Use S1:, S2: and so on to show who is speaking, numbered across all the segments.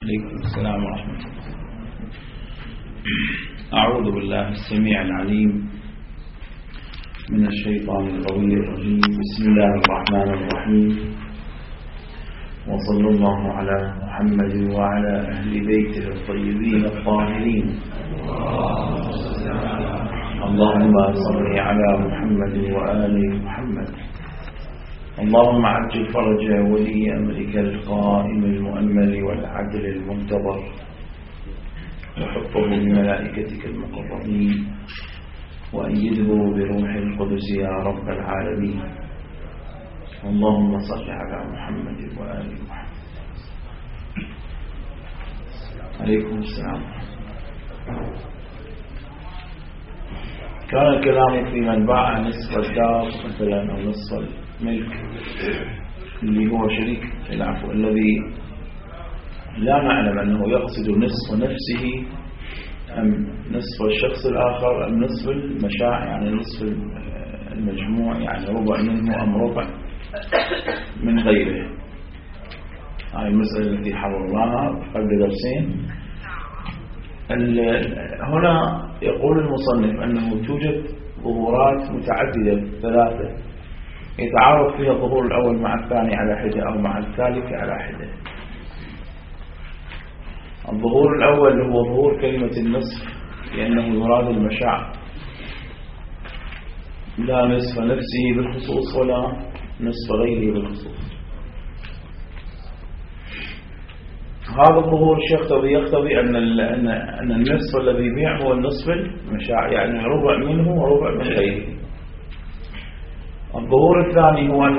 S1: عليكم السلام ورحمة الله. أعوذ بالله السميع العليم من الشيطان القوي الرجيم. بسم الله الرحمن الرحيم، وصلى الله على محمد وعلى أهل بيته الطيبين الطاهرين. اللهم صل على محمد وآل محمد. اللهم عجل فرج ولي أمرك القائم المؤمل والعدل المنتظر، وحفظه بملائكتك المقربين، وأيده بروح القدس يا رب العالمين. اللهم صل على محمد وآل محمد. عليكم السلام. كان الكلام في من باع نصف الدار مثلا أو نصف الملك اللي هو شريك العفو، الذي لا نعلم أنه يقصد نصف نفسه أم نصف الشخص الآخر أم نصف المشاع، يعني نصف المجموع، يعني ربع منه أم ربع من غيره. هاي المسألة التي حررناها قبل درسين. هنا يقول المصنف أنه توجد ظهورات متعددة ثلاثة يتعارض فيها الظهور الأول مع الثاني على حدة أو مع الثالث على حدة. الظهور الأول هو ظهور كلمة النصف، لأنه يراد المشاع، لا نصف نفسه بالخصوص ولا نصف غيره بالخصوص. هذا الظهور يقتضي أن النصف الذي يبيع هو النصف المشاع، يعني ربع منه وربع من غيره. الظهور الثاني هو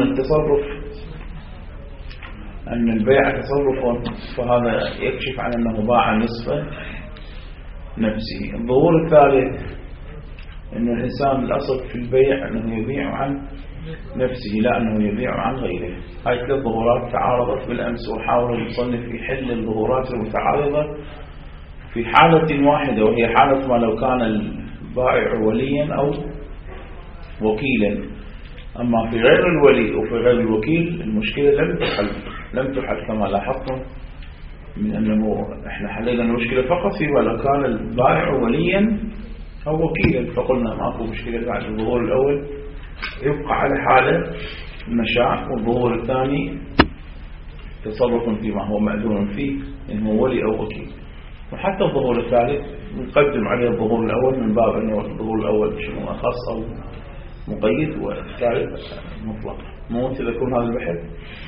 S1: أن البيع تصرف، فهذا يكشف عن أنه باع نصف نفسه. الظهور الثالث أن الإنسان الأصل في البيع أنه يبيع عن نفسه، لا أنه يبيع عن غيره. هاي ثلاث ظهورات تعارضت بالأمس، وحاول المصنف يحل الظهورات المتعارضة في حالة واحدة، وهي حالة ما لو كان البائع وليا أو وكيلا. أما في غير الولي وفي غير الوكيل المشكلة لم تحل كما لاحظتم من أنه إحنا حلينا المشكلة فقط فيما لو كان البائع وليا أو وكيلا، فقلنا ماكو مشكلة بعد الظهور الأول يبقى على حالة المشاع، والظهور الثاني تصرف فيما هو مأذون فيه إنه ولي أو وكيل. وحتى الظهور الثالث نقدم عليه الظهور الأول من باب أنه الظهور الأول شنو أخص أو مقيد، والثالث مطلق. مو تذكرون هذا البحث،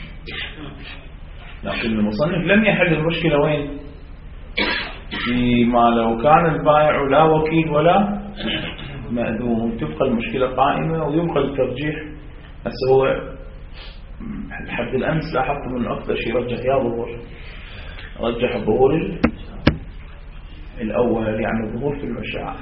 S1: لكن المصنف لم يحل المشكلة وين؟ فيما لو كان البائع لا وكيل ولا مأذون تبقى المشكلة قائمة ويبقى الترجيح. هسه هو لحد الأمس لاحظت من أكثر شيء رجح الظهور الأول، يعني الظهور في المشاع.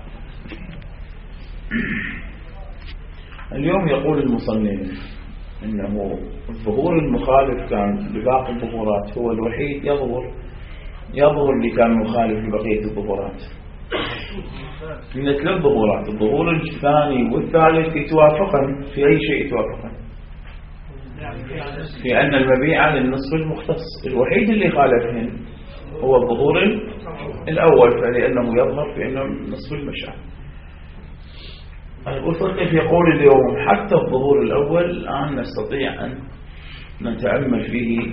S1: اليوم يقول المصنف إنه الظهور المخالف كان لباقي الظهورات هو الوحيد يظهر اللي كان مخالف لبقية الظهورات. من ثلاث ظهورات، الظهور الثاني والثالث يتوافقا في أي شيء، يتوافقا في أن المبيع للنصف المختص. الوحيد اللي خالفهن هو الظهور الأول، فلأنه يظهر في أنه نصف المشاع. المصنف يقول اليوم حتى الظهور الأول الآن نستطيع أن نتأمل فيه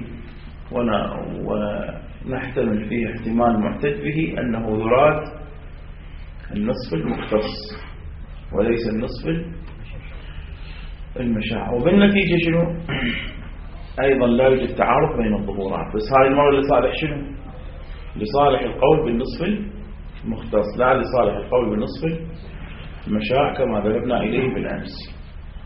S1: ونحتمل فيه احتمال معتد به أنه يراد النصف المختص وليس النصف المشاع. وبالنتيجة شنو؟ أيضا لا يوجد تعارض بين الظهورات، بس هذه المرة لصالح شنو؟ لصالح القول بالنصف المختص، لا لصالح القول بالنصف المشاع كما ذهبنا إليه بالأمس.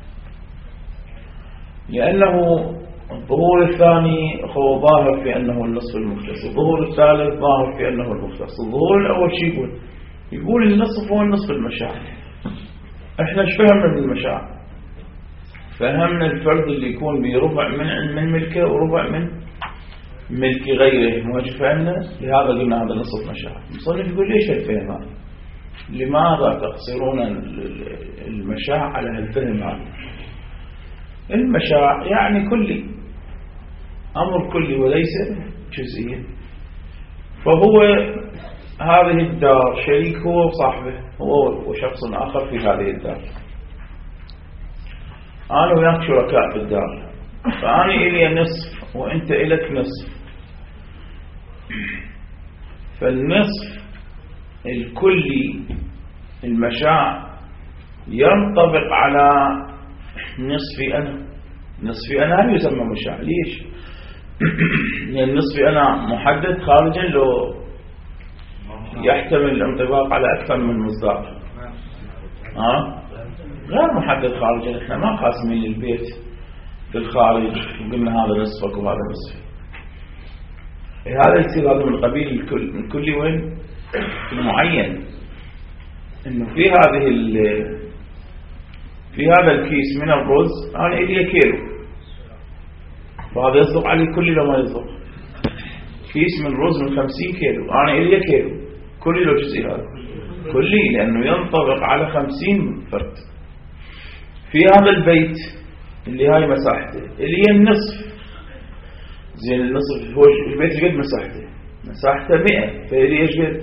S1: لأنه الظهور الثاني هو ظاهر في أنه النصف المختص، الظهور الثالث ظاهر في أنه المختص. الظهور الأول شيء يقول النصف هو النصف المشاع. احنا ايش فهمنا من المشاع؟ فهمنا الفرد اللي يكون بربع من ملكه وربع من ملك غيره، ما فهمنا. لهذا قلنا هذا نصف مشاع. المصنف يقول ليش الفهم هذا؟ لماذا تقصرون المشاع على هالفهم هذا؟ المشاع يعني كلي، أمر كلي وليس جزئي. فهو هذه الدار شريك هو وصاحبه، هو وشخص آخر في هذه الدار. أنا وياك شركاء في الدار، فأنا إلي نصف وأنت إلك نصف، فالنصف الكلي المشاع ينطبق على نصفي أنا. نصفي أنا يسمى مشاع. ليش؟ لأن نصفي أنا محدد خارجا لو يحتمل الانطباق على أكثر من مصداق. غير محدد خارجا، احنا ما قاسمين البيت في الخارج وقلنا هذا نصفك وهذا نصفي. هذا يصير هذا من قبيل الكل وين المعين، انه في هذا الكيس من الرز انا الي كيلو، فهذا يصدق عليه كل لو ما يصدق. كيس من رز من 50 كيلو انا الي كيلو، كل لو جزء هذا كلي، لانه ينطبق على 50 فرد. في هذا البيت اللي هاي مساحته اللي هي النصف، زين النصف هو البيت قد مساحته 100، فإلي ايش قد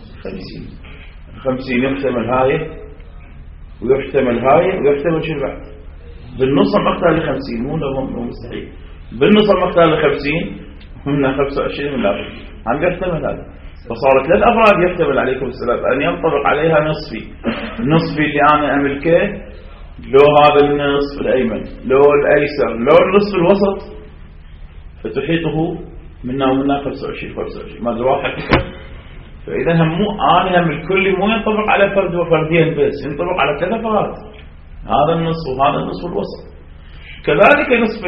S1: 50 يحتمل هاي ويحتمل هاي ويحتمل شو بعد بالنص المقدار ل 50، مو مستحيل بالنص المقدار ل 50 هنا 25 من الأرض عم يحتمل هذا. فصارت للأفراد يحتمل عليكم السلام أن ينطبق عليها نصفي اللي أنا أملكه، لو هذا النصف الأيمن، لو الأيسر، لو النصف الوسط، فتحيطه منا ومنا 25 ما واحد. فإذا هم الكل مو ينطبق على فرد وفردين بس، ينطبق على 3 أفراد، هذا النصف وهذا النصف الوسط. كذلك نصف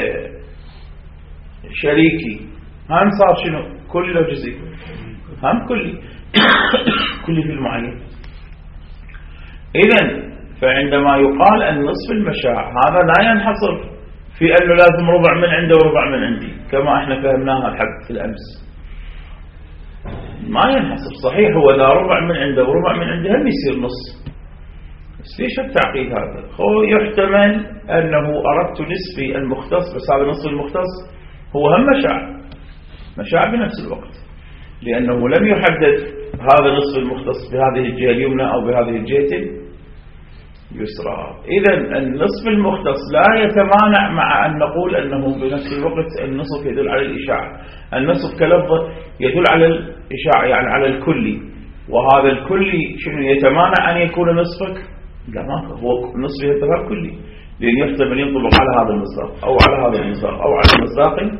S1: الشريكي هم صار شنو؟ كل لو جزئي، هم كل في المعين. إذن فعندما يقال النصف المشاع هذا لا ينحصر في أنه لازم ربع من عنده وربع من عندي كما احنا فهمناها الحد في الأمس، ما ينحصر. صحيح هو لا ربع من عنده وربع من عنده هم يصير نص، بس ليش التعقيد هذا؟ هو يحتمل أنه أردت نصفي المختص، بس هذا نصف المختص هو هم مشاع بنفس الوقت، لأنه لم يحدد هذا نصف المختص بهذه الجهة اليمنى أو بهذه الجهة يسرى. إذن النصف المختص لا يتمانع مع أن نقول أنه بنفس الوقت النصف يدل على الإشاعة. النصف كلفظ يدل على الإشاعة يعني على الكلي، وهذا الكلي شنو يتمانع أن يكون نصفك؟ لا، ما هو نصف يعتبر كلي، لأن يحتمل ينطبق على هذا المصداق أو على هذا المصداق أو على المصداق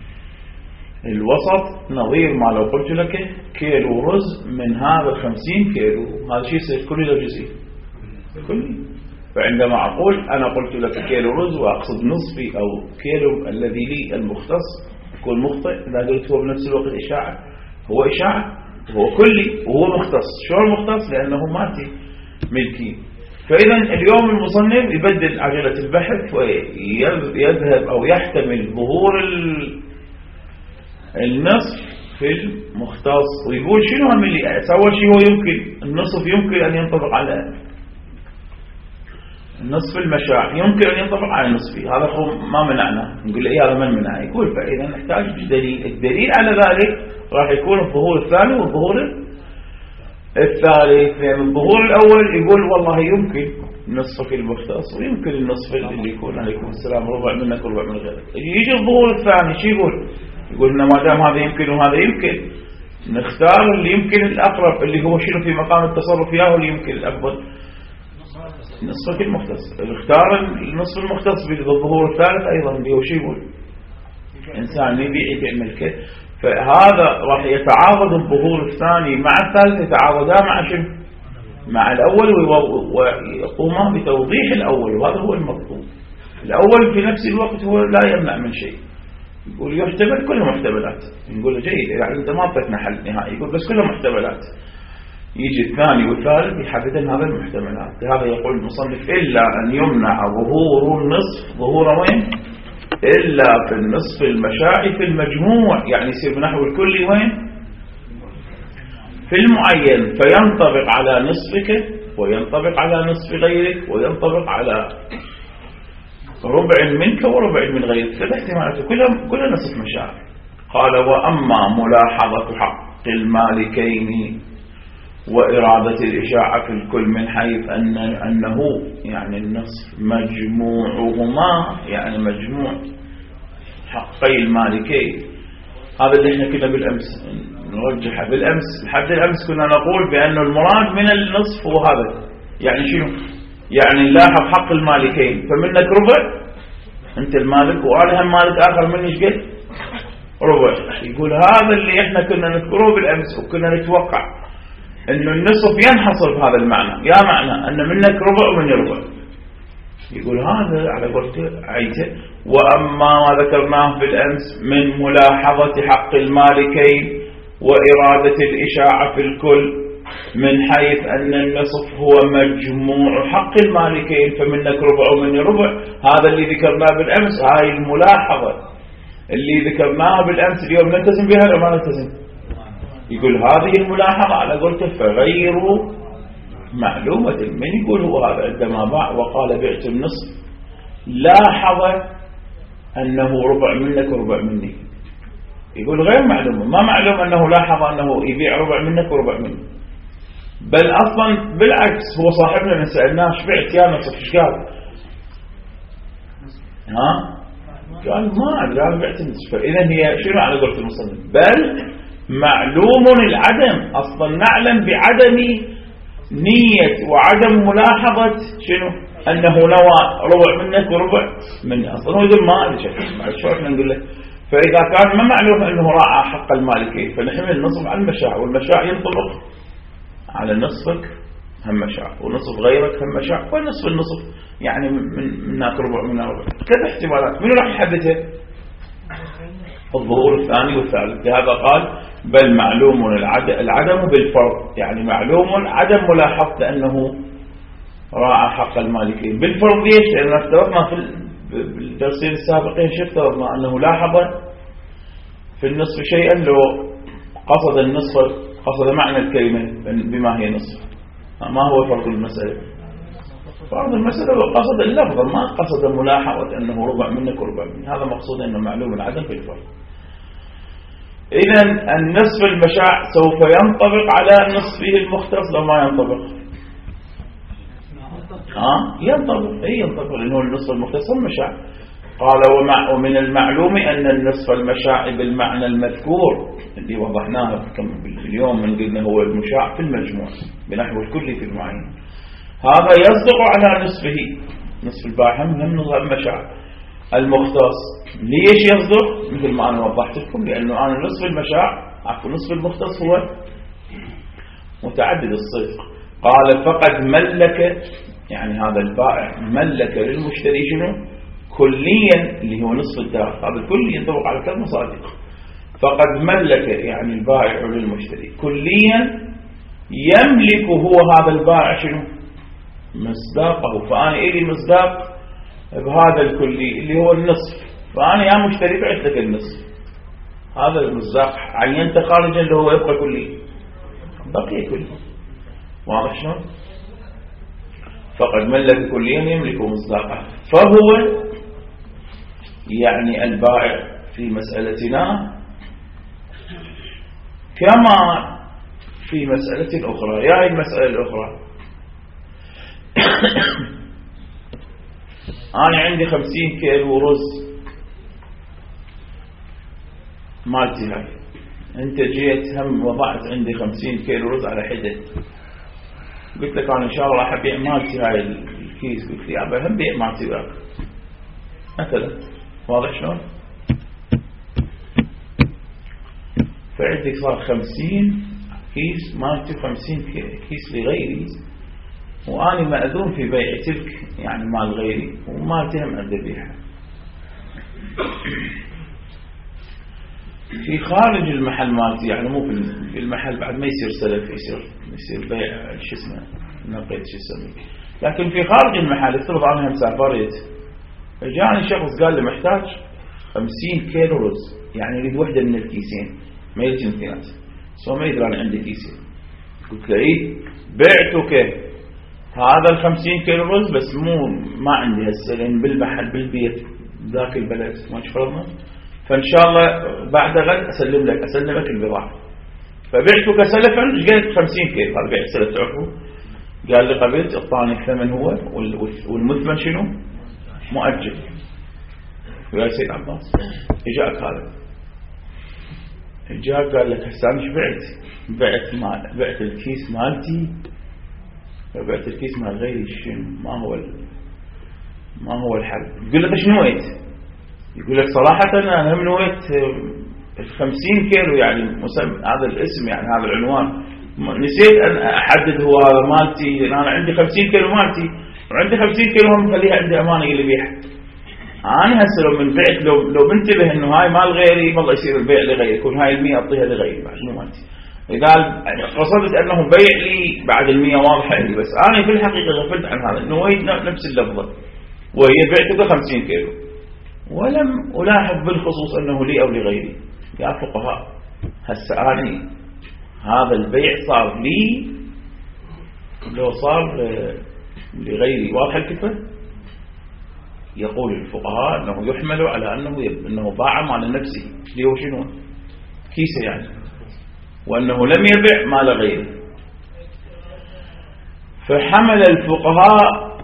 S1: الوسط. نظير ما لو قلت لك كيلو رز من هذا 50 كيلو، هذا شيء يصير كلي لو جزئي كلي. فعندما أقول أنا قلت لك كيلو رز وأقصد نصفي أو كيلو الذي لي المختص، يكون مخطئ إذا قلت هو بنفس الوقت إشاعة. هو إشاعة، هو كلي وهو مختص. شو المختص؟ لأنه ماتي ملكي. فإذا اليوم المصنف يبدل عجلة البحث ويذهب أو يحتمل ظهور النصف في المختص، ويقول شنو هم اللي أول شيء هو يمكن النصف يمكن أن ينطبق على النصف المشاع، يمكن أن ينطبق على نصفي. هذا ما منعنا، نقول له هذا من منع. يقول فإذا نحتاج دليل. الدليل على ذلك راح يكون الظهور الثاني والظهور الثالث. يعني الظهور الأول يقول والله يمكن نصفك المختص ويمكن النصف اللي يكون عليكم السلام ربع منك وربع من غيرك. يجي الظهور الثاني شو يقول إن ما دام هذا يمكن وهذا يمكن نختار اللي يمكن الأقرب، اللي هو شنو في مقام التصرف ياهو اللي يمكن الأفضل نصفك المختص. اختار النصف المختص بالظهور الثالث أيضا اللي هو شو يقول إنسان يبيع ملكه. فهذا راح يتعارض الظهور الثاني مع الثالث، يتعارضا مع شنو؟ مع الأول، ويقوم بتوضيح الأول، وهذا هو المطلوب. الأول في نفس الوقت هو لا يمنع من شيء. يقول يحتمل كل محتملات. نقول له جيد، يعني أنت ما أعطيتنا حل نهائي. يقول بس كل محتملات. يجي الثاني والثالث يحددن هذا المحتملات. هذا يقول المصنف إلا أن يمنع ظهور النصف ظهور وين؟ إلا في النصف المشاعي في المجموع، يعني يصير بنحو الكلي وين؟ في المعين، فينطبق على نصفك وينطبق على نصف غيرك وينطبق على ربع منك وربع من غيرك. ثلاث احتمالات كلها نصف مشاعر. قال وأما ملاحظة حق، حق المالكين وإرادة الإشاعة في الكل من حيث أنه يعني النصف مجموعهما يعني مجموع حقي المالكين. هذا اللي احنا كنا بالأمس نرجحه. بالأمس لحد الأمس كنا نقول بأن المراد من النصف هو هذا. يعني شنو؟ يعني نلاحظ حق المالكين، فمنك ربع أنت المالك وأنا هم مالك آخر مني ايش قد؟ ربع. يقول هذا اللي احنا كنا نذكره بالأمس وكنا نتوقع انه النصف ينحصر بهذا المعنى، يا معنى ان منك ربع ومني ربع. يقول هذا على قولته عيته. واما ما ذكرناه بالامس من ملاحظة حق المالكين وإرادة الإشاعة في الكل من حيث ان النصف هو مجموع حق المالكين فمنك ربع ومني ربع، هذا اللي ذكرناه بالامس. هاي الملاحظة اللي ذكرناها بالامس اليوم نلتزم بها ولا ما نلتزم؟ يقول هذه الملاحظة على قولته فغير معلومة. من يقول هو هذا عندما باع وقال بعت النصف لاحظ أنه ربع منك وربع مني، يقول غير معلومة. ما معلوم أنه لاحظ أنه يبيع ربع منك وربع مني، بل أصلا بالعكس هو صاحبنا نسألناه ايش بعت يا نصف ايش قال؟ قال ما أدري قال بعت النصف. فإذا هي شنو على قولة المصنف؟ بل معلوم العدم. أصلا نعلم بعدم نية وعدم ملاحظة شنو؟ أنه نوى ربع منك وربع مني. أصلا هو يقول ما أدري شيء بعد شو احنا نقول له. فإذا كان ما معلوم أنه راعى حق المالكين فنحمل النصف على المشاع، والمشاع ينطبق على نصفك هم مشاع ونصف غيرك هم مشاع ونصف النصف يعني منك ربع منا ربع. كذا احتمالات منو راح يحددها؟ الظهور الثاني والثالث. لهذا قال بل معلوم العدم بالفرض، يعني معلوم عدم ملاحظة أنه راعى حق المالكين بالفرض. ليش؟ لأننا افترضنا في الدرسين السابقين شو افترضنا؟ أنه لاحظ في النصف شيئا لو قصد النصف قصد معنى الكلمة بما هي نصف. ما هو فرض المسألة؟ فرض المسألة قصد اللفظ، ما قصد ملاحظة أنه ربع منك وربع مني. هذا مقصود أنه معلوم العدم بالفرض. إذن النصف المشاع سوف ينطبق على نصفه المختص لو ما ينطبق؟ ينطبق. ينطبق لأنه النصف المختص المشاع. قال ومن المعلوم أن النصف المشاع بالمعنى المذكور اللي وضحناه اليوم من قلنا هو المشاع في المجموع بنحو الكل في المعين، هذا يصدق على نصفه. نصف الباع هم المشاع المختص. ليش يصدق؟ مثل ما أنا وضحت لكم، لأنه أنا نصف المشاع نصف المختص هو متعدد الصدق. قال فقد ملك، يعني هذا البائع ملك للمشتري شنو؟ كليا اللي هو نصف الدار. هذا الكل ينطبق على كل مصادق. فقد ملك يعني البائع للمشتري كليا يملك هو هذا البائع شنو؟ مصداقه. فأنا إلي مصداق بهذا الكلي اللي هو النصف، فأنا يا مشتري بعت لك النصف. هذا المصداق عينت خارجا اللي هو يبقى كلي، بقي كلي. واضح شلون؟ فقد ملك كليا يملك مصداقه. فهو يعني البائع في مسألتنا كما في مسألة أخرى. يعني المسألة الأخرى أنا عندي 50 كيلو رز مالتي هاي، أنت جيت هم وضعت عندي 50 كيلو رز على حدة، قلت لك أنا إن شاء الله راح أبيع مالتي هاي الكيس، قلت لي أبا هم بيع مالتي ذاك مثلا. واضح شلون؟ فعندك صار 50 كيس مالتي 50 كيس لغيري، وأنا مأذون في بيع تلك يعني مال غيري ومالتي هم أبدأ بيعها. في خارج المحل مالتي يعني مو في المحل، بعد ما يصير سلف يصير بيع شو اسمه نقيت شو اسمه، لكن في خارج المحل افترض عنها مسافرت، جاني شخص قال لي محتاج 50 كيلو رز، يعني يريد وحدة من الكيسين ما يريد اثنين، سو ما يدري أنا عندي كيسين. قلت له إيه بعتك هذا 50 كيلو رز بس ما عندي هسه لأن بالمحل بالبيت ذاك البلد ما شفرنا، فإن شاء الله بعد غد أسلمك البضاعة. فبعتك سلفا قلت 50 كيلو، هذا بيع سلف تعرفوا. قال لي قبلت اعطاني الثمن هو والمثمن شنو؟ مؤجل. يا سيد عباس اجاك هذا، اجاك قال لك هسه ايش بعت؟ بعت الكيس مالتي وبعت الكيس مال غيري، شنو ما هو الحل؟ يقول لك ايش نويت؟ يقول لك صراحة انا هم نويت 50 كيلو، يعني هذا الاسم، يعني هذا العنوان، نسيت ان احدد هو هذا مالتي، لان انا عندي 50 كيلو مالتي وعندي 50 كيلو هم خليها عندي امانه اللي بيعها. انا هسه لو من بعت، لو منتبه انه هاي مال غيري والله يصير البيع لغيري، يكون هاي ال100 اعطيها لغيري بعد مو مالتي. اذا قصدت انه بيع لي بعد ال100 واضحه لي، بس انا في الحقيقه غفلت عن هذا، نويت نفس اللفظه وهي بعتك 50 كيلو، ولم الاحظ بالخصوص انه لي او لغيري. يا فقهاء هسه أنا هذا البيع صار لي لو صار لغيري، واضح الكفة؟ يقول الفقهاء أنه يحمل على أنه باع مال نفسه اللي هو شنو؟ كيسة يعني، وأنه لم يبع مال غيره. فحمل الفقهاء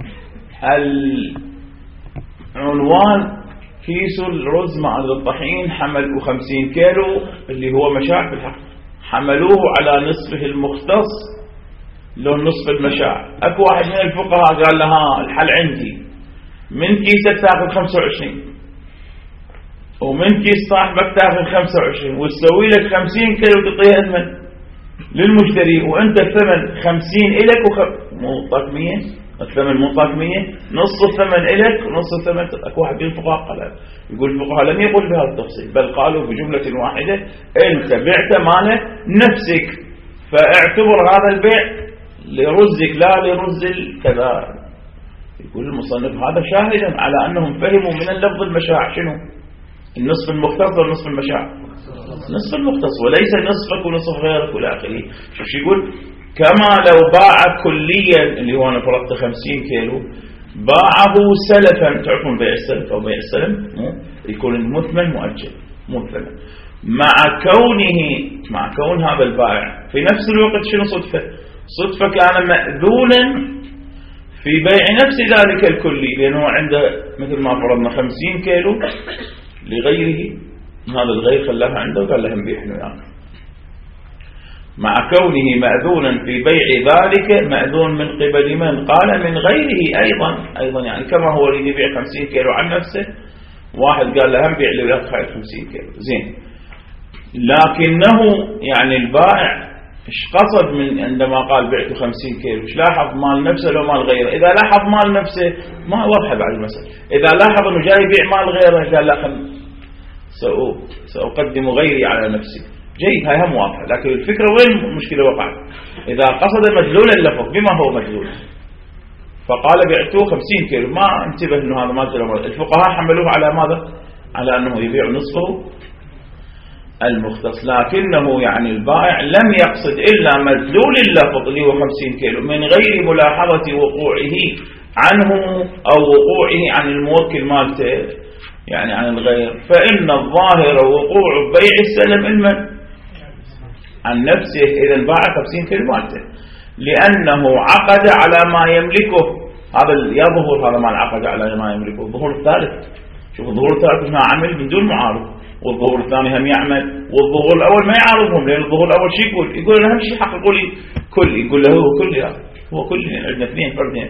S1: العنوان كيس الرز مع الطحين حمل 50 كيلو اللي هو مشاع في الحق، حملوه على نصفه المختص لو نصف المشاع. اكو واحد من الفقهاء قال لها الحل عندي، من كيسك تاخذ 25 ومن كيس صاحبك تاخذ 25 وتسوي لك 50 كيلو تعطيها لمن؟ للمشتري، وانت الثمن 50 الك مو طاق 100، الثمن مو طاق 100، نص الثمن الك ونص الثمن. اكو واحد من الفقهاء قال، يقول الفقهاء لم يقول بهذا التفصيل، بل قالوا بجملة واحدة انت بعت مال نفسك فاعتبر هذا البيع لرزك لا لرز كذا. يقول المصنف هذا شاهدا على انهم فهموا من اللفظ المشاع شنو؟ النصف المختص والنصف المشاع، نصف المختص وليس نصفك ونصف غيرك والى اخره. شوف شو يقول، كما لو باع كليا اللي هو انا فرضت 50 كيلو، باعه سلفا، تعرفون بيع السلف او بيع السلم، يكون المثمن مؤجل مثمن، مع كون هذا البائع في نفس الوقت شنو صدفة كان مأذونا في بيع نفس ذلك الكلي، لأنه عنده مثل ما فرضنا 50 كيلو لغيره، هذا الغير خلاها عنده وقال له نبيع احنا وياك. مع كونه مأذونا في بيع ذلك، مأذون من قبل من؟ قال من غيره أيضا يعني كما هو اللي يبيع 50 كيلو عن نفسه، واحد قال له بيع لي وياك 50 كيلو زين. لكنه يعني البائع ايش قصد من عندما قال بعت 50 كيلو؟ ايش لاحظ؟ مال نفسه لو مال غيره؟ اذا لاحظ مال نفسه ما واضحه بعد المسألة. اذا لاحظ انه جاي يبيع مال غيره قال لا سأقدم غيري على نفسي، جيد، هاي هم واضحه. لكن الفكره وين المشكله وقعت؟ اذا قصد مدلول اللفظ بما هو مدلول، فقال بعته 50 كيلو، ما انتبه انه هذا مال الفقهاء حملوه على ماذا؟ على انه يبيع نصفه المختص. لكنه يعني البائع لم يقصد إلا مدلول اللفظ اللي هو 50 كيلو من غير ملاحظة وقوعه عنه أو وقوعه عن الموكل مالته، يعني عن الغير. فإن الظاهر وقوع بيع السلم المن عن نفسه إذا باع 50 كيلو مالته، لأنه عقد على ما يملكه. هذا يظهر هذا ما العقد على ما يملكه. الظهور الثالث، شوف الظهور الثالث هنا عمل من دون معارض، والظهور الثاني هم يعمل، والظهور الأول ما يعارضهم، لأن الظهور الأول شيء يقول أنا هم شيء حق كل يقول له هو كل عندنا اثنين فردين.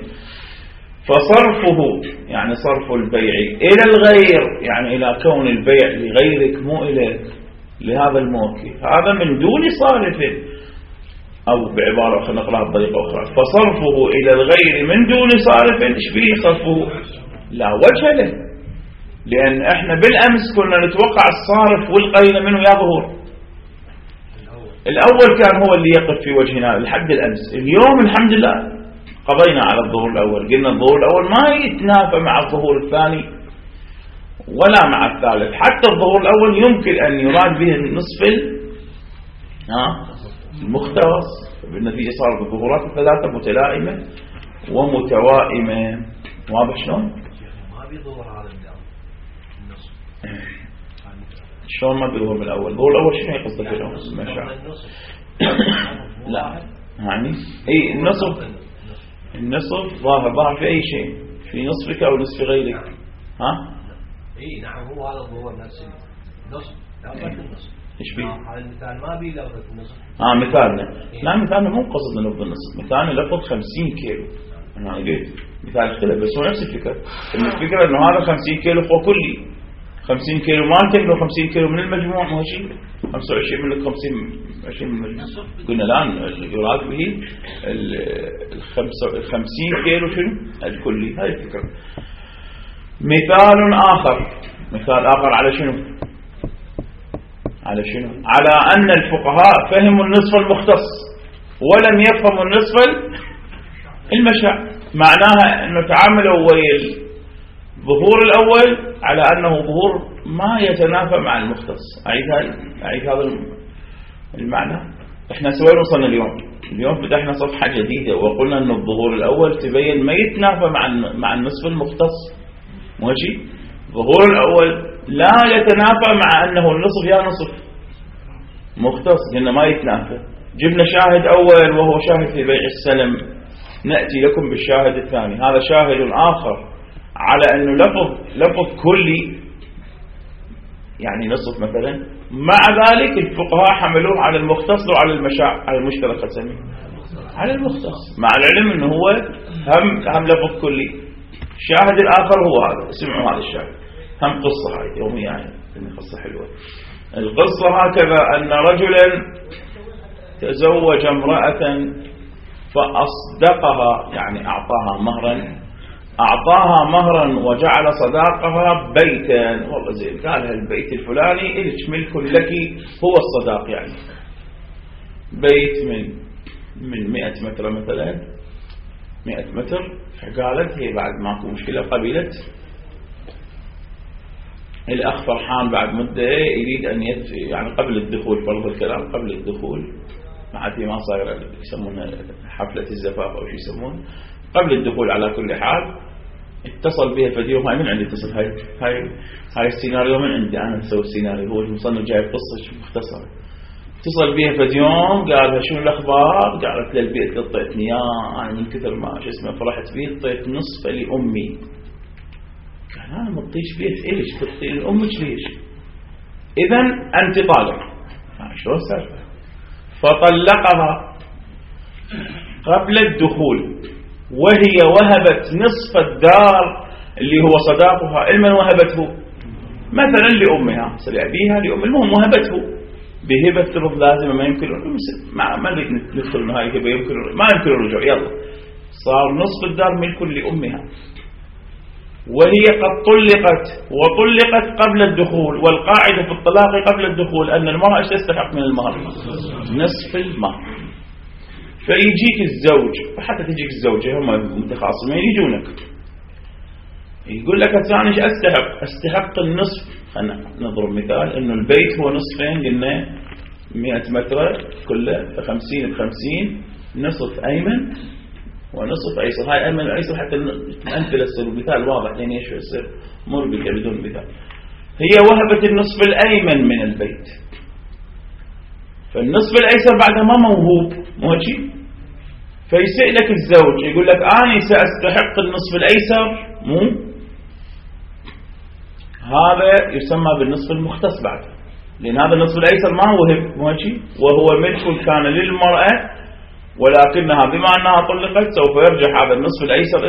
S1: فصرفه يعني صرف البيع إلى الغير، يعني إلى كون البيع لغيرك مو إليك لهذا الموكل، هذا من دون صارف، أو بعبارة أخرى نقرأها بطريقة أخرى، فصرفه إلى الغير من دون صارف إيش به صرفه؟ لا وجه له، لأن احنا بالأمس كنا نتوقع الصارف والقرينة منه يظهر. الأول كان هو اللي يقف في وجهنا لحد الأمس. اليوم الحمد لله قضينا على الظهور الأول، قلنا الظهور الأول ما يتنافى مع الظهور الثاني ولا مع الثالث. حتى الظهور الأول يمكن أن يراد به النصف المختص، بالنتيجة صارت الظهورات الثلاثة متلائمة ومتوائمة. واضح شلون؟ شلون ما بظهور من الأول؟ ظهور الأول شنو يقصد في المشاع؟ لا يعني اي النصف ظاهر في أي شيء، في نصفك أو نصف غيرك. ها؟
S2: اي نعم، هو هذا الظهور نفسه نصف لفظة النصف.
S1: ايش بيه؟
S2: على المثال ما بيه لفظة النصف.
S1: مثالنا لا، مثالنا مو قصدنا لفظ النصف، مثالنا لفظ 50 كيلو. أنا قلت مثال اختلف بس هو نفس الفكرة. الفكرة إنه هذا 50 كيلو هو كلي، 50 كيلو مالتك لو 50 كيلو من المجموع مو شيء، 25 من 50 20 من المجموع. قلنا الآن يراد به ال 50 كيلو شنو الكلي. هاي الفكرة. مثال آخر على شنو؟ على أن الفقهاء فهموا النصف المختص ولم يفهموا النصف المشاع. معناها أنه تعاملوا ويا الظهور الأول على أنه ظهور ما يتنافى مع المختص. أعيد هذا المعنى. احنا سوين وصلنا اليوم فتحنا صفحة جديدة وقلنا أن الظهور الأول تبين ما يتنافى مع النصف المختص. ماشي؟ الظهور الأول لا يتنافى مع أنه النصف يا نصف مختص، لأنه ما يتنافى. جبنا شاهد أول وهو شاهد في بيع السلم، نأتي لكم بالشاهد الثاني. هذا شاهد آخر على أنه لفظ كلي يعني نصف مثلا. مع ذلك الفقهاء حملوه على المختص وعلى المشاع، على المشترك قسمي على المختص، مع العلم أنه هو هم لفظ كلي. الشاهد الآخر هو هذا، اسمعوا هذا الشاهد. هم قصة هاي يومية يعني قصة حلوة. القصة هكذا أن رجلا تزوج امرأة فأصدقها، يعني أعطاها مهرا وجعل صداقها بيتا. والله زين، قال البيت الفلاني إلك ملك لك، هو الصداق يعني بيت من 100 متر مثلا، 100 متر. فقالت هي بعد ماكو مشكلة قبلت. الأخ فرحان بعد مدة يريد أن يعني قبل الدخول، فرض الكلام قبل الدخول، معتي ما صايرة يسمونها حفلة الزفاف أو شو يسمون، قبل الدخول على كل حال. اتصل بها فديو. هاي من عندي اتصل، هاي السيناريو من عندي أنا أسوي السيناريو، هو المصنف جايب قصة مختصرة. اتصل بها فديوم قالها شو الأخبار؟ قالت له البيت اللي طيتني إياه أنا من كثر ما شو اسمه فرحت بيه طيت نصف لأمي. قال أنا ما تطيش بيت إليش تطي لأمك ليش؟ إذن أنت طالق. شو السالفة؟ فطلقها قبل الدخول، وهي وهبت نصف الدار اللي هو صداقها. لمن وهبته؟ مثلا لأمها، لأبيها، لأم، المهم وهبته بهبة ترض لازمة ما يمكن ما نريد ندخل هاي هبة ما يمكن الرجوع. يلا صار نصف الدار ملك لأمها، وهي قد طلقت قبل الدخول. والقاعدة في الطلاق قبل الدخول أن المرأة ايش تستحق من المهر؟ نصف المهر. فيجيك الزوج، وحتى تجيك الزوجة هم متخاصمين يجونك يقول لك الثاني ايش استحق النصف. خلنا نضرب مثال انه البيت هو نصفين، قلنا 100 متر كله، ف50 ب50، نصف ايمن ونصف ايسر. هاي ايمن وايسر حتى الامثله تصير مثال واضح يعني ايش يصير مربكه بدون مثال. هي وهبت النصف الايمن من البيت، فالنصف الايسر بعد ما موهوب موجي. فيسألك الزوج يقول لك أنا سأستحق النصف الأيسر، مو هذا يسمى بالنصف المختص بعد، لأن هذا النصف الأيسر ما وهب موجي، وهو ملك كان للمرأة، ولكنها بما أنها طلقت سوف يرجع هذا النصف الأيسر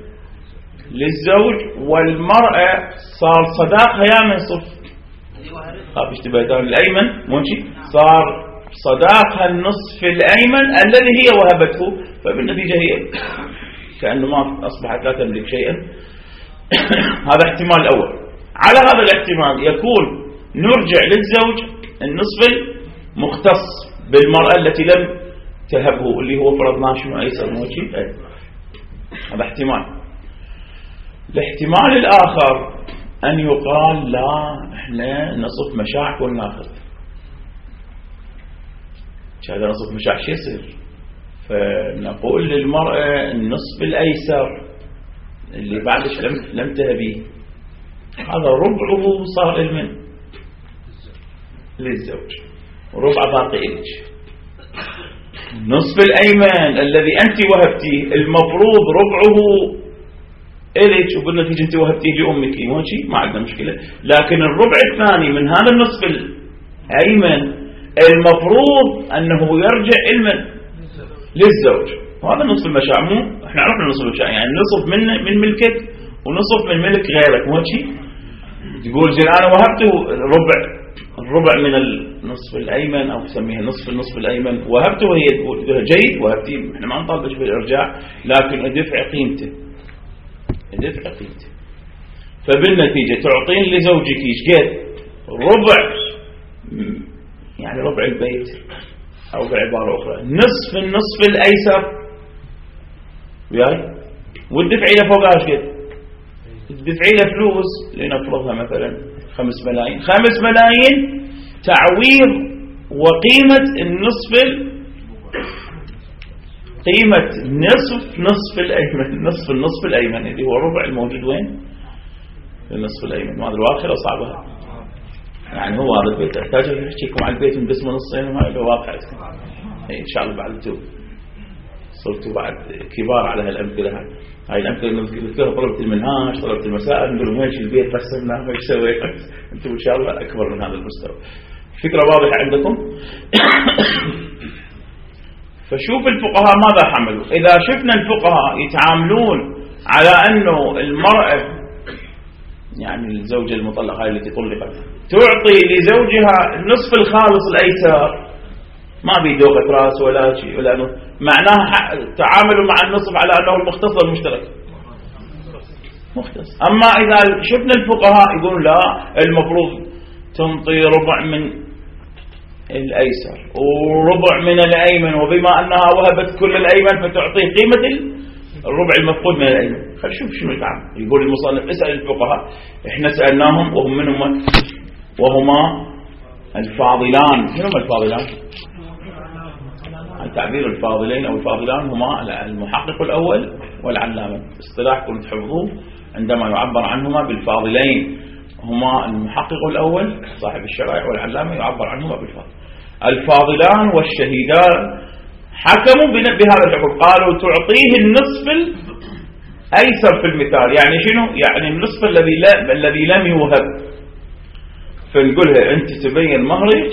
S1: للزوج، والمرأة صار صداقها يا نصف اشتباهتان الأيمن موجي، صار صداقها النصف الأيمن الذي هي وهبته. فبالنتيجة هي كأنه ما أصبحت لا تملك شيئا. هذا احتمال الأول. على هذا الاحتمال يكون نرجع للزوج النصف المختص بالمرأة التي لم تهبه، اللي هو فرضناه شنو أيسر موجي. هذا احتمال. الاحتمال الآخر أن يقال لا احنا نصف مشاع وناخذ. هذا نصف مشاع شو يصير؟ فنقول للمرأة النصف الأيسر اللي بعدش لم تهبيه، هذا ربعه صار المن للزوج وربع باقي إليك. نصف الأيمن الذي أنت وهبتيه المفروض ربعه إليك، وقلنا تيجي أنت وهبتيه لأمك ماشي ما عندنا مشكلة، لكن الربع الثاني من هذا النصف الأيمن المفروض أنه يرجع للزوج. وهذا نصف المشاع، مو احنا عرفنا نصف المشاع يعني نصف من ملكك ونصف من ملك غيرك ماشي. تقول زين أنا وهبته الربع من النصف الأيمن أو تسميها نصف الأيمن وهبته، وهي تقول جيد وهبتي، احنا ما نطالبش بالإرجاع لكن ادفع قيمته. فبالنتيجة تعطين لزوجك ايش قد؟ ربع، يعني ربع البيت، أو بعبارة أخرى نصف النصف الأيسر وياي، والدفع إلى فوقها ايش قد؟ الدفع إلى فلوس لنفرضها مثلا 5 ملايين، 5 ملايين تعويض وقيمة قيمة نصف الأيمن، النصف الأيمن اللي هو الربع الموجود وين؟ النصف الأيمن. ما أدري واضحة لو صعبها يعني. هو هذا البيت أحتاج أحكيكم على البيت ونقسمه نصين ما له واقع. إن شاء الله بعد صرتوا بعد كبار على هالأمثلة. هاي الأمثلة نذكرها طلبة المنهاج، طلبة المسائل، نقول لهم ايش البيت قسمناه ايش سوينا. أنتم إن شاء الله أكبر من هذا المستوى. فكرة واضحة عندكم؟ فشوف الفقهاء ماذا حملوا. إذا شفنا الفقهاء يتعاملون على أنه المرأة يعني الزوجة المطلقة هاي التي طلقت تعطي لزوجها النصف الخالص الأيسر، ما بيدوقة راس ولا شيء ولا أنه معناها تعاملوا مع النصف على أنه المختص والمشترك مختص. أما إذا شفنا الفقهاء يقولون لا، المفروض تنطي ربع من الأيسر وربع من الأيمن، وبما أنها وهبت كل الأيمن فتعطيه قيمة الربع المفقود من الأيمن. خل شوف شنو يتعامل. يقول المصنف اسأل الفقهاء، احنا سألناهم وهم منهم وهما الفاضلان. شنو الفاضلان؟ التعبير الفاضلين أو الفاضلان هما المحقق الأول والعلامة. اصطلاحكم تحفظوه عندما يعبر عنهما بالفاضلين هما المحقق الأول صاحب الشرائع والعلامة يعبر عنهما بالفاضل. الفاضلان والشهيدان حكموا بهذا الحكم، قالوا تعطيه النصف الأيسر في المثال. يعني شنو؟ يعني النصف الذي لم يوهب. فنقولها أنت تبين مهرج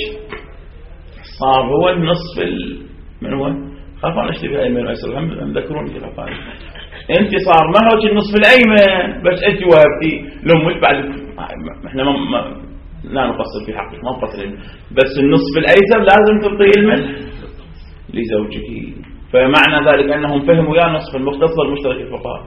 S1: صار هو النصف من هو؟ خافان اشتبه أيمن وأيسر هم ذكروني في الخفان. أنت صار مهرج النصف الأيمن بس أنت وهبتي لهم، مش بعد احنا لا نقصر في حقك ما نقصر، بس النصف الأيسر لازم تعطيه المن لزوجك. فمعنى ذلك أنهم فهموا يا نصف المختص والمشترك الفقهاء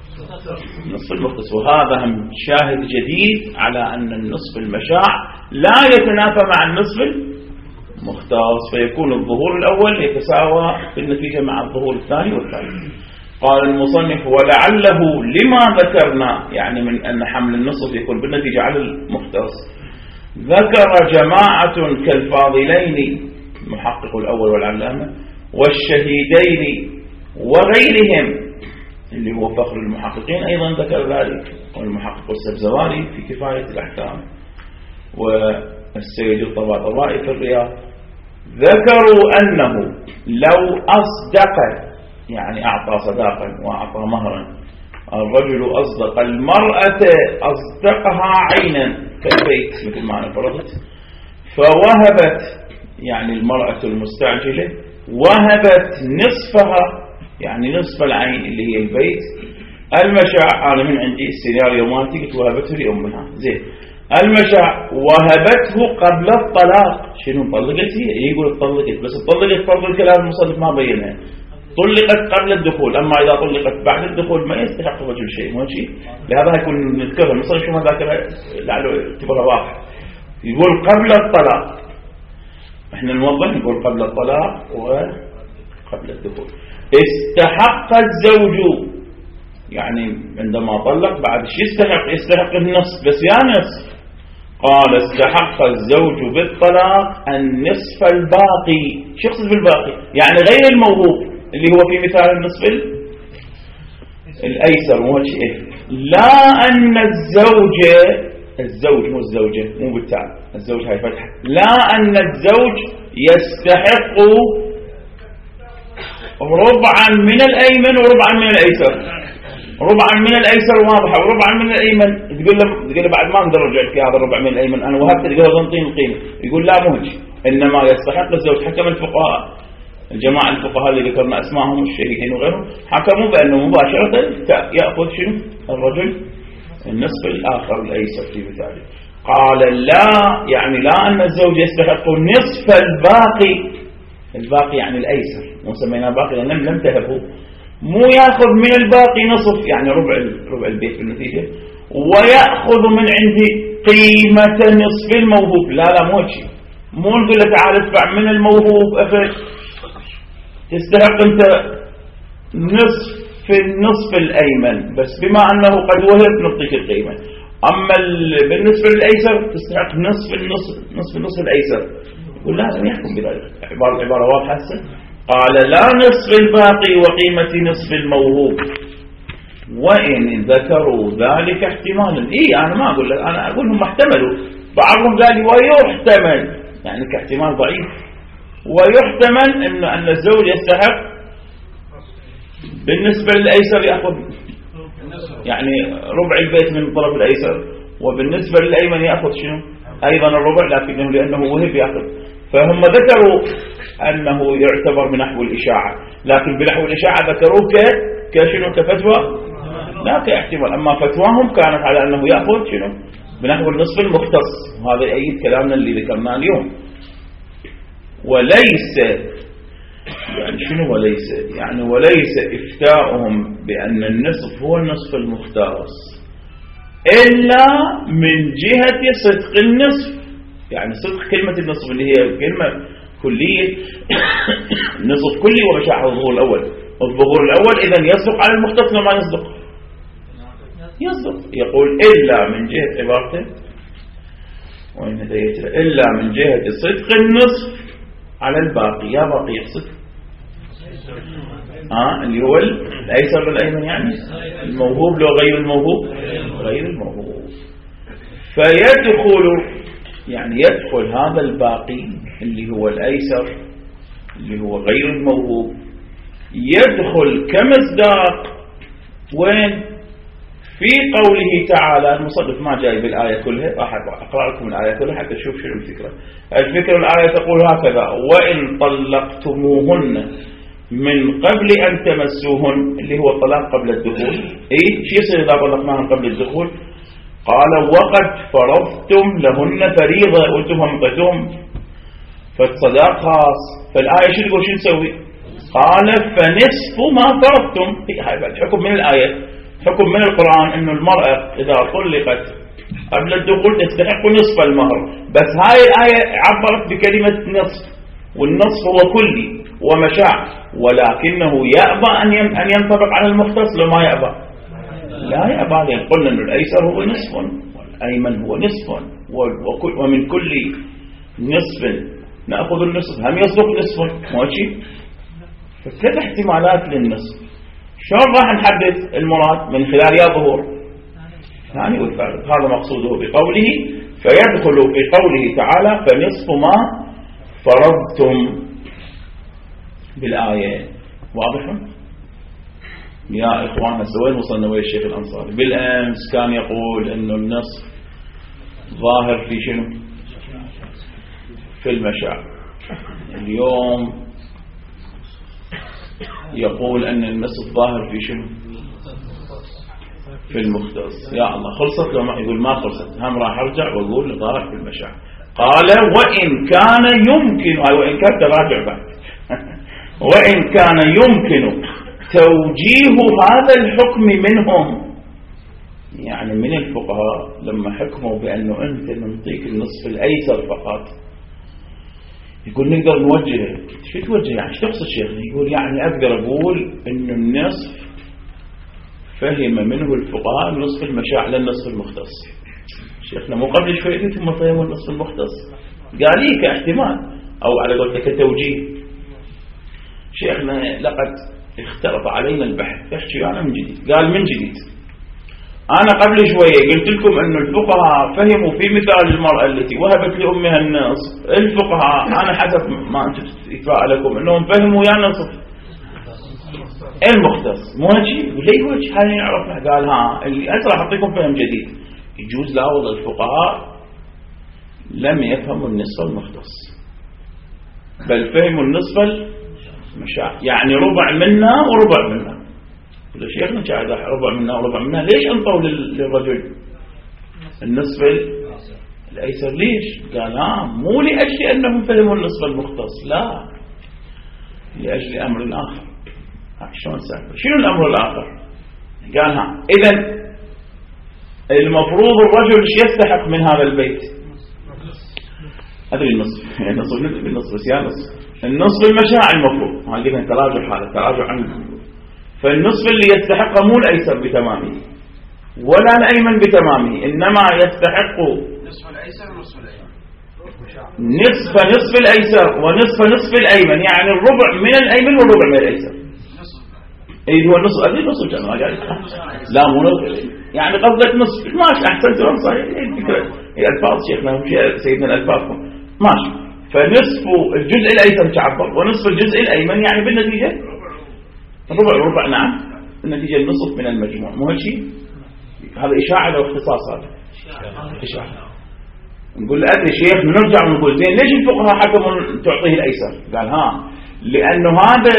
S1: نصف المختص. وهذا هم شاهد جديد على أن النصف المشاع لا يتنافى مع النصف المختص، فيكون الظهور الأول يتساوى في النتيجة مع الظهور الثاني والثالث. قال المصنف ولعله لما ذكرنا، يعني من أن حمل النصف يكون بالنتيجة على المختص، ذكر جماعة كالفاضلين المحقق الأول والعلامة والشهيدين وغيرهم اللي هو فخر المحققين أيضا ذكر ذلك، والمحقق السبزواري في كفاية الأحكام والسيد الطباطبائي في الرياض، ذكروا أنه لو أصدق يعني أعطى صداقا وأعطى مهرا، الرجل أصدق المرأة أصدقها عينا كالبيت مثل ما أنا فرضت، فوهبت يعني المرأة المستعجلة وهبت نصفها يعني نصف العين اللي هي البيت. المشاع أنا من عندي السيناريو مالتي قلت وهبته لأمها زين. المشاع وهبته قبل الطلاق. شنو طلقت هي؟ يقول طلقت، بس طلقت فرض الكلام المصنف ما بينها. طلقت قبل الدخول، أما إذا طلقت بعد الدخول ما يستحق الرجل شيء ماشي. لهذا يكون نذكرها المصنف شو ما ذاكرها لعله اعتبرها واضح. يقول قبل الطلاق، احنا نوضح نقول قبل الطلاق وقبل الدخول. استحق الزوج يعني عندما طلق بعد شو يستحق النصف، بس يا نصف. قال استحق الزوج بالطلاق النصف الباقي. شو يقصد بالباقي؟ يعني غير الموهوب اللي هو في مثال النصف الأيسر. لا أن الزوجة الزوج مو الزوجة مو بالتاء، الزوج هاي فتحة، لا أن الزوج يستحق ربعا من الأيمن وربعا من الأيسر. ربعا من الأيسر واضحة، وربعا من الأيمن تقول له بعد ما نقدر نرجع لك هذا الربع من الأيمن أنا وهبت، تقول له ضنطين القيمة، يقول لا مو هيك، إنما يستحق الزوج. حكم الفقهاء الجماعة الفقهاء اللي ذكرنا أسمائهم الشهيدين وغيرهم حكموا بأنه مباشرة يأخذ شنو الرجل النصف الآخر الأيسر في مثاله. قال لا، يعني لا أن الزوج يستحق نصف الباقي يعني الأيسر، مو سميناه باقي لأن لم تهبه، مو يأخذ من الباقي نصف يعني ربع البيت بالنتيجة، ويأخذ من عندي قيمة نصف الموهوب. لا مو شيء، مو نقول له تعال ادفع من الموهوب أخي تستحق أنت النصف الأيمن، بس بما أنه قد وهب نعطيك القيمة. أما بالنسبة للأيسر تستحق نصف النصف الأيسر. يقول لازم يحكم بذلك. العبارة واضحة هسه. قال لا نصف الباقي وقيمة نصف الموهوب وإن ذكروا ذلك احتمالا. أنا ما أقول لك، أنا أقول هم احتملوا، بعضهم قال لي ويحتمل يعني كاحتمال ضعيف، ويحتمل أن الزوج يستحق بالنسبة للأيسر يأخذ يعني ربع البيت من الطرف الأيسر، وبالنسبة للأيمن يأخذ شنو أيضا الربع، لكنه لأنه وهب يأخذ. فهم ذكروا أنه يعتبر بنحو الإشاعة، لكن بنحو الإشاعة ذكروه كشنو كفتوى لا كاحتمال. أما فتواهم كانت على أنه يأخذ شنو بنحو النصف المختص. وهذا يؤيد كلامنا اللي ذكرناه اليوم. وليس يعني شنو وليس يعني وليس إفتاؤهم بأن النصف هو النصف المختص إلا من جهة صدق النصف. يعني صدق كلمة النصف اللي هي كلمة كلية نصف كلي ومشاع الظهور الأول. الظهور الأول إذن يصدق على المختص لما يصدق. يقول إلا من جهة عبارته وإن إلا من جهة صدق النصف على الباقي. يا باقي يقصد اللي هو الأيسر والأيمن، يعني الموهوب لو غير الموهوب يدخل هذا الباقي اللي هو الأيسر اللي هو غير الموهوب، يدخل كمصداق وين في قوله تعالى. المصدق ما جاي بالآية كلها، راح أقرأ لكم الآية كلها حتى تشوف شنو الفكرة. الآية تقول هكذا: وإن طلقتموهن من قبل أن تمسوهن، اللي هو الطلاق قبل الدخول. شو يصير إذا طلقناهن قبل الدخول؟ قال وقد فرضتم لهن فريضة، وانتم همقتم فالصداق خاص. فالآية شو تقول؟ شو نسوي؟ قال فنصف ما فرضتم. هاي بعد حكم من الآية، حكم من القرآن إنه المرأة إذا طلقت قبل الدخول تستحق نصف المهر. بس هاي الآية عبرت بكلمة نصف، والنصف هو كلي ومشاع، ولكنه يأبى أن ينطبق على المختص. لما يأبى لا يأبى، لأن قلنا أن الأيسر هو نصف والأيمن هو نصف، ومن كل نصف نأخذ النصف. هم يصدق نصف ماشي. فثلاث احتمالات للنصف. شلون راح نحدد المراد؟ من خلال يا ظهور ثاني والثالث. هذا مقصوده بقوله فيدخل في قوله تعالى فنصف ما فرضتم بالآية. واضح يا إخوان؟ وين وصلنا ويا الشيخ الأنصاري؟ بالأمس كان يقول إنه النصف ظاهر في شنو؟ في المشاع. اليوم يقول أن النصف ظاهر في شنو؟ في المختص. يا الله، خلصت لو ما يقول ما خلصت، هم راح أرجع وأقول ظاهر في المشاع. قال وإن كان يمكن، وإن كان تراجع بعد وإن كان يمكن توجيه هذا الحكم منهم، يعني من الفقهاء لما حكموا بأنه أنت نعطيك النصف الأيسر فقط، يقول نقدر نوجهه. شو توجه يعني؟ شو تقصد شيخنا؟ يقول يعني أقدر أقول إنه النصف فهم منه الفقهاء النصف المشاع للنصف المختص. شيخنا مو قبل شوية ثم فهموا النصف المختص؟ قال لي كاحتمال أو على قولتك كتوجيه. شيخنا لقد اختلط علينا البحث، يحكي أنا من جديد. قال من جديد أنا قبل شوية قلت لكم أن الفقهاء فهموا في مثال المرأة التي وهبت لأمها النصف. الفقهاء أنا حسب ما أنتم تتفاعلكم أنهم فهموا يا نصف المختص مو هيك وليه وجه هاي نعرفها. قال ها اللي أسرع أعطيكم فهم جديد. يجوز لا والله الفقهاء لم يفهموا النصف المختص بل فهموا النصف المشاع، يعني ربع منا وربع منا. يقول شيخنا شاهد ربع منا وربع منا، ليش انطوا للرجل النصف الأيسر؟ ليش؟ قال مو لأجل أنهم فهموا النصف المختص، لا لأجل أمر آخر. شلون سافر؟ شنو الأمر الآخر؟ قال إذن المفروض الرجل يستحق من هذا البيت؟ أدري النصف، يعني النصف بالنصف بس يا نصف النصف المشاع المفروض. ما قلنا تراجع، هذا تراجع عنه. فالنصف اللي يستحق مو الأيسر بتمامه ولا الأيمن بتمامه، إنما يستحق
S2: نصف الأيسر ونصف الأيمن،
S1: نصف الأيسر ونصف الأيمن، يعني الربع من الأيمن والربع من الأيسر. اي هو النصف، ادري النصف كان ما قال لا مو يعني قصدك نصف. ماشي احسنت صحيح. هي الفاظ شيخنا سيدنا الالفاظ ماشي. فنصف الجزء الايسر تعبر ونصف الجزء الايمن، يعني بالنتيجه ربع نعم بالنتيجه النصف من المجموع. مو هيك؟ هذا اشاعه لو اختصاص. هذا اشاعه. نقول له ادري شيخ نرجع ونقول زين ليش الفقهاء حكموا تعطيه الايسر؟ قال لأنه هذا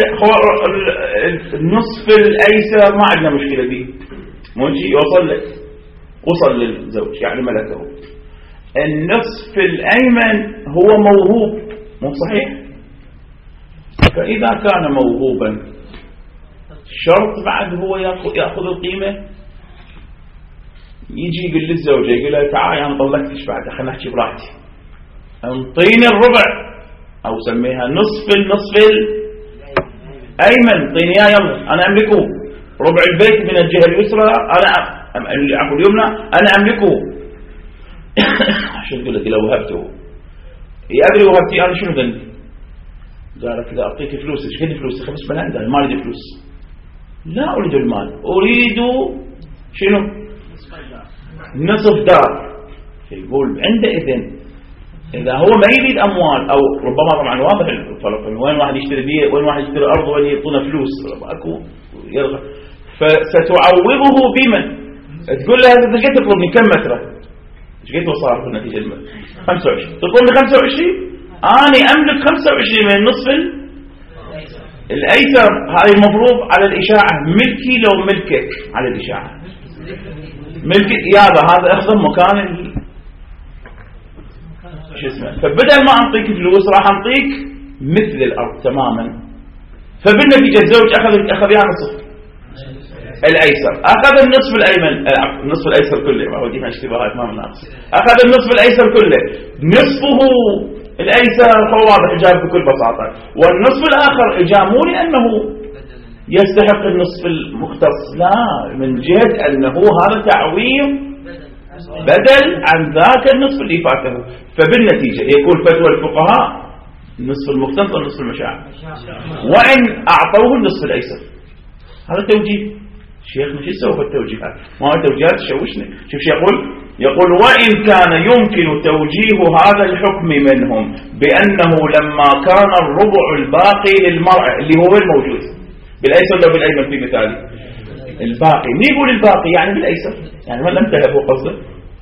S1: النصف الأيسر ما عندنا مشكلة به، ماشي وصل للزوج يعني ملكه. النصف الأيمن هو موهوب مو صحيح؟ فإذا كان موهوبا شرط بعد هو يأخذ القيمة. يجي يقول للزوجة يقول لها تعالي أنا طلقتش بعد خلينا نحكي براحتي، انطيني الربع أو سميها نصف الأيمن، طيني يا يلا أنا أملكه. ربع البيت من الجهة اليسرى أنا عفوا اليمنى أنا أملكه. عشان تقول لك لو وهبته أدري وهبتي أنا شنو ذنبي؟ قالت لا أعطيك فلوس. إيش قد فلوس؟ 5 ملايين. قال ما أريد فلوس. لا أريد المال، أريد شنو؟ نصف دار. يقول عندئذ إذا هو ما يريد أموال أو ربما طبعا واضح الفرق وين واحد يشتري بيت وين واحد يشتري أرض وين يعطونا فلوس أكو يرغب. فستعوضه بمن؟ تقول له أنت جيت تطلبني كم متر؟ جيت وصار في النتيجة 25. تطلبني 25؟ أنا أملك 25 من النصف الأيسر. هذه المفروض على الإشاعة ملكي لو ملكك على الإشاعة ملكي يابا هذا أخذ مكان شو اسمه. فبدل ما أعطيك فلوس راح أعطيك مثل الأرض تماما. فبالنتيجة الزوج أخذ يا نصف الأيسر، أخذ النصف الأيمن، النصف الأيسر كله. ما ودينا اشتباهات ما مناقص. أخذ النصف الأيسر كله، نصفه الأيسر هو واضح جاب بكل بساطة، والنصف الآخر إجا مو لأنه يستحق النصف المختص، لا من جهة أنه هذا تعويض بدل عن ذاك النصف اللي فاته. فبالنتيجة يكون فتوى الفقهاء النصف المختص والنصف المشاع، وإن أعطوه النصف الأيسر. هذا توجيه شيخنا. شو يسوي بالتوجيهات؟ ما هو توجيهات تشوشنا. شوف شو يقول وإن كان يمكن توجيه هذا الحكم منهم بأنه لما كان الربع الباقي للمرأة اللي هو الموجود بالأيسر لو بالأيمن في مثالي الباقي. مين يقول الباقي؟ يعني بالأيسر، يعني ما لم تهبوا قصده.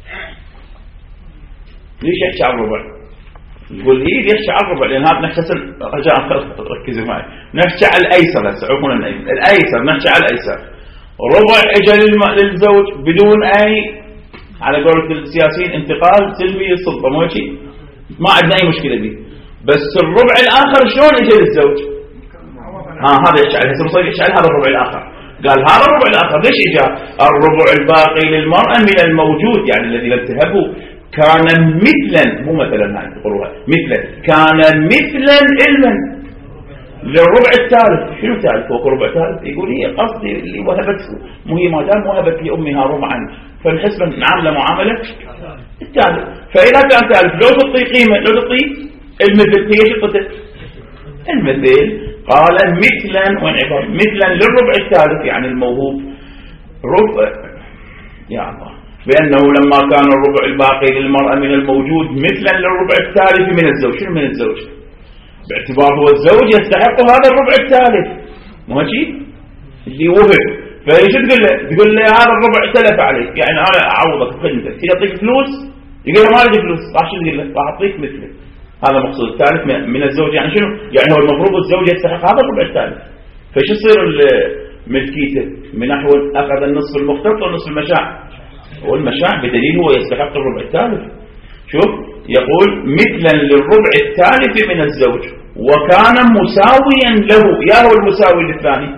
S1: ليش يحكي عن الربع؟ يقول يحكي عن الربع لأن هذا نحكي رجاء ركزوا معي. نحكي على الأيسر هسه عفوا الأيسر نحكي على الأيسر. ربع اجى للزوج بدون أي على قولة السياسيين انتقال سلبي للسلطة، مو شيء ما عندنا أي مشكلة به. بس الربع الآخر شلون اجى للزوج؟ هذا يحكي على هسه يحكي على هذا الربع الآخر. قال هذا الربع الآخر ليش اجى؟ الربع الباقي للمرأة من الموجود يعني الذي لم تهبه كان مثلا، مو مثلا هاي تقولوها مثلا، كان مثلا علما للربع الثالث. شنو ثالث؟ هو ربع ثالث. يقول هي قصدي اللي وهبته، مو هي ما دام وهبت لأمها ربعا فالحسبة نعامله معاملة الثالث. فإذا كان ثالث لو تعطي قيمة لو تعطي المثل هي شقته المثل. قال مثلا وانعبار مثلا للربع الثالث يعني الموهوب. ربع يا الله. بأنه لما كان الربع الباقي للمرأة من الموجود مثلا للربع الثالث من الزوج. شنو من الزوج؟ باعتبار هو الزوج يستحق هذا الربع الثالث، مو هيك اللي وهب. فايش تقول له؟ تقول له هذا الربع تلف عليك، يعني انا اعوضك بخدمتك، تيجي اعطيك فلوس، يقول له ما اريد فلوس، راح شو تقول له؟ راح اعطيك مثله. هذا مقصود الثالث من الزوج. يعني شنو؟ يعني هو المفروض الزوج يستحق هذا الربع الثالث. فايش يصير ملكيته؟ من نحو اخذ النصف المختلط والنصف المشاع، والمشاع بدليل هو يستحق الربع الثالث. شوف يقول مثلا للربع الثالث من الزوج وكان مساويا له. يا هو المساوي للثاني؟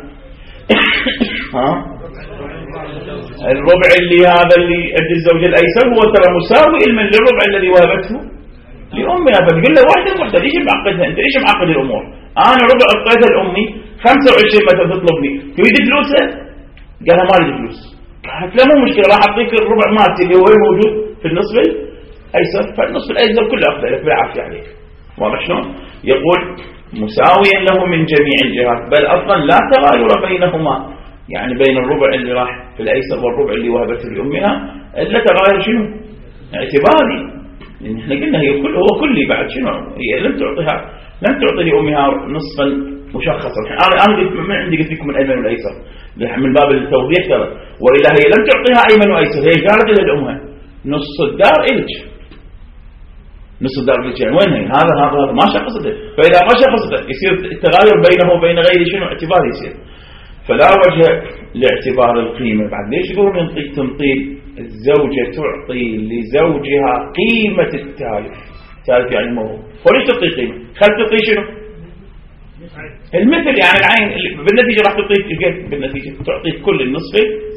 S1: الربع اللي هذا اللي عند الزوج الايسر هو ترى مساوي للربع الذي وهبته لامها. فتقول له واحده ليش معقدها انت؟ ليش معقد الامور؟ انا ربع اعطيتها لامي 25 مثلا تطلبني، تريد فلوسها؟ قال ما اريد فلوس. قالت لا مو مشكله، راح اعطيك الربع مالتي اللي هو موجود في النصف الايسر، فالنصف الايسر كله اخذه لك بالعافيه عليك. واضح شلون؟ يقول مساويا له من جميع الجهات، بل اصلا لا تغاير بينهما، يعني بين الربع اللي راح في الايسر والربع اللي وهبته لامها الا تغاير شنو؟ اعتباري. لان احنا قلنا هي هو كلي بعد شنو؟ هي لم تعطي لامها نصفا مشخصا. انا من عندي قلت لكم الايمن والايسر من باب التوضيح ترى، والا هي لم تعطيها ايمن وايسر، هي قالت لامها نص الدار الك، نص الدار الك، يعني وين هي؟ هذا ما شخصته. فاذا ما شخصته يصير التغاير بينه وبين غيره شنو؟ اعتبار يصير. فلا وجه لاعتبار القيمه. بعد ليش يقولون تنطيل؟ الزوجه تعطي لزوجها قيمه التالف. التالف يعني الموهوب. وليش تعطي قيمه؟ خل تعطي شنو؟ المثل، يعني العين بالنتيجه راح تعطيك بالنتيجه تعطيك كل النصف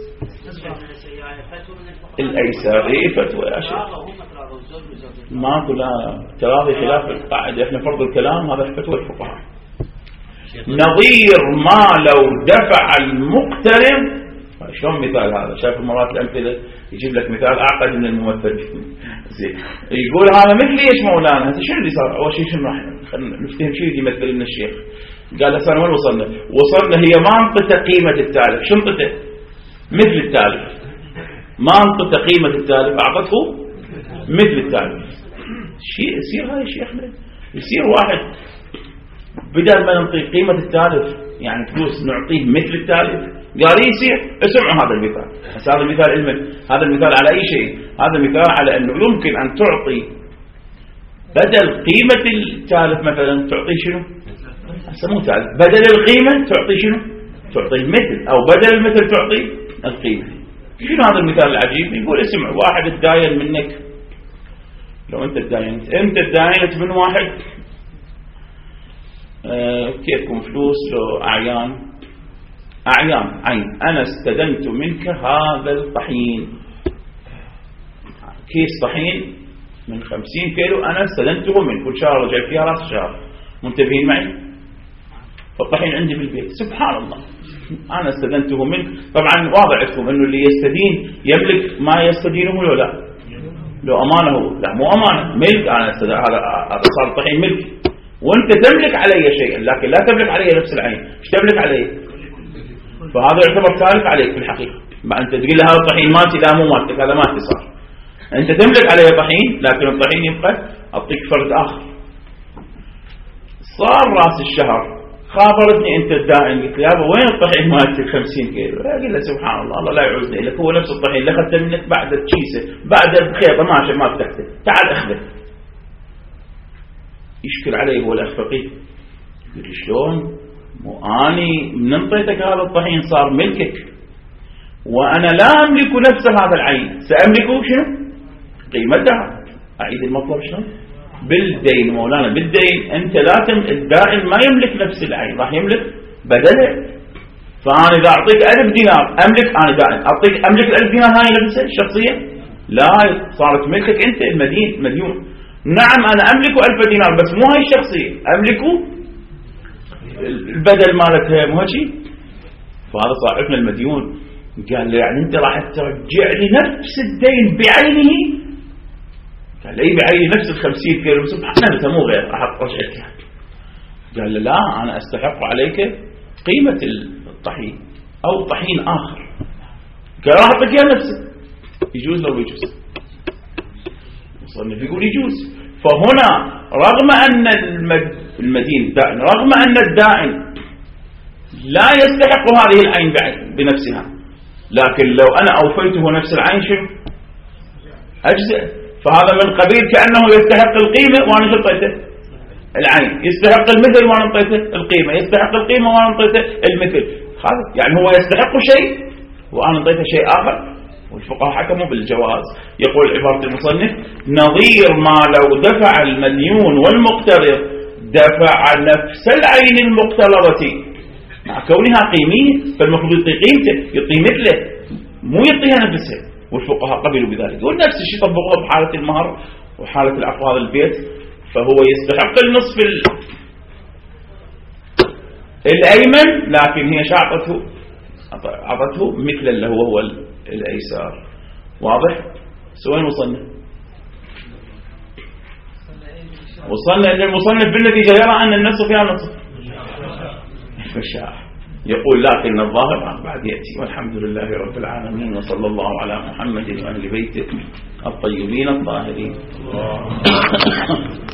S1: الايسر. فتوى يا شيخ ماكو، لا تراضي خلاف القاعده. احنا فرض الكلام هذا فتوى الفقهاء. نظير ما لو دفع المقترض. شلون مثال هذا؟ شايف مرات الامثله يجيب لك مثال اعقد من الممثل. زين يقول هذا مثل ايش مولانا؟ هذا شنو اللي صار؟ اول شيء شنو راح نفتهم شيء اللي يمثل لنا الشيخ. قال هسه وين وصلنا هي ما انطته قيمه التالف. شو انطته؟ مثل التالف. ما انطته قيمه التالف، اعطته مثل التالف. شيء يصير هاي الشيخ يصير واحد بدل ما نعطيه قيمة التالف يعني فلوس نعطيه مثل التالف. قال يصير. اسمعوا هذا المثال. هذا المثال علما. هذا المثال على أي شيء؟ هذا مثال على أنه يمكن أن تعطي بدل قيمة التالف مثلا تعطي شنو؟ مو تالف. بدل القيمة تعطي شنو؟ تعطي المثل. أو بدل المثل تعطي القيمة. شنو هذا المثال العجيب؟ يقول اسمع، واحد تداين منك. لو أنت تداينت، أنت تداينت من واحد كيفكم فلوس لو أعيان عين. أنا استدنت منك هذا الطحين، كيس طحين من 50 كيلو، أنا استدنته منك كل شهر رجع فيها راس شهر. منتبهين معي؟ فالطحين عندي بالبيت. سبحان الله أنا استدنته منك. طبعا واضح لكم أنه اللي يستدين يملك ما يستدينه لو لا، لو أمانه لا مو أمانة، ملك. أنا هذا صار الطحين ملك وانت تملك علي شيئا، لكن لا تملك علي نفس العين. ايش تملك علي؟ فهذا يعتبر تالف عليك في الحقيقه. ما انت تقول له هذا الطحين مالتي، لا مو مالتك، هذا مالتي صار. انت تملك علي طحين لكن الطحين يبقى اعطيك فرد اخر. صار راس الشهر خابرتني انت الداعي، قلت له يابا وين الطحين مالتي 50 كيلو؟ قال له سبحان الله، الله لا يعوزني لك، هو نفس الطحين اللي اخذته منك بعد الكيسه بعد بخيطه ما فتحته، تعال اخذه. يشكل عليه هو الأخفقي. يقول شلون؟ مو أني من انطيتك هذا الطحين صار ملكك، وأنا لا أملك نفس هذا العين، سأملك شنو؟ قيمتها. أعيد المطلب شنو؟ بالدين مولانا، بالدين أنت لا الدائن ما يملك نفس العين، راح يملك بدله. فأنا إذا أعطيك 1000 دينار أملك، أنا دائن أملك 1000 دينار هاي نفسها الشخصية؟ لا، صارت ملكك أنت مديون. نعم أنا أملك 1000 دينار بس مو هاي الشخصية، أملك البدل مالتها، مو هيك. فهذا صاحبنا المديون قال له يعني أنت راح ترجع لي نفس الدين بعينه؟ قال لي بعيني نفس 50 كيلو. سبحان الله، مو غير راح أرجعك. قال له لا، أنا أستحق عليك قيمة الطحين أو طحين آخر. قال راح أعطيك إياه نفسه. يجوز لو يجوز؟ المصنف يقول يجوز. فهنا رغم أن المدين دائن، رغم أن الدائن لا يستحق هذه العين بنفسها، لكن لو أنا أوفيته نفس العين شو أجزاء، فهذا من قبيل كأنه يستحق القيمة وأنا شطيته العين، يستحق المثل وأنا انطيته القيمة، يستحق القيمة وأنا انطيته المثل. يعني هو يستحق شيء وأنا انطيته شيء آخر. والفقهاء حكموا بالجواز. يقول عبارة المصنف: نظير ما لو دفع المديون والمقترض دفع نفس العين المقترضة مع كونها قيمية، فالمفروض يعطي قيمته، يعطي مثله، مو يعطيها نفسها. والفقهاء قبلوا بذلك. ونفس الشيء طبقوه بحالة المهر وحالة العقد هذا البيت، فهو يستحق النصف الأيمن، لكن هي أعطته مثل اللي هو الأيسار. واضح؟ سوين وصلنا؟ وصلنا أن المصنف بالنتيجة يرى أن النصف فيها نصف الشاع. يقول لكن الظاهر بعد يأتي. والحمد لله رب العالمين، وصلى الله على محمد وأهل بيته الطيبين الطاهرين.